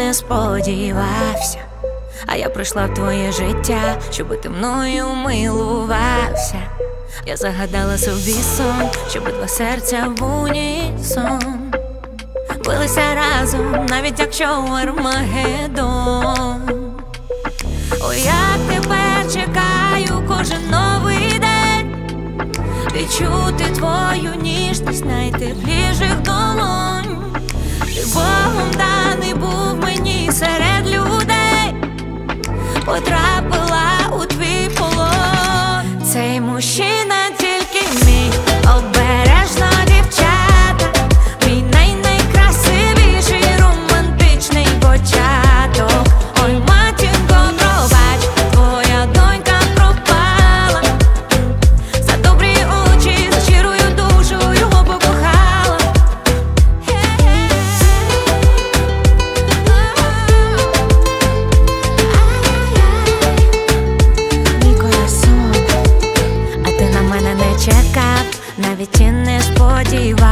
не сподівався, а я прийшла в твоє життя, щоби ти мною милувався. Я загадала собі сон, щоби два серця в унісон билися разом, навіть якщо Армагеддон. О, я тепер чекаю кожен новий день, відчути твою ніжність найтепліших долонь. Ти Богом даний був мені серед людей, потрапила у твій полон. Цей мужчина тільки мій, обережно, дівчата, мій найкрасивіший романтичний початок. Ой, матінко, пробач, твоя донька пропала, за добрі очі, за щирою душу його покохала. Мій коrazón, а ти на мене не чекав, навіть і не сподівався.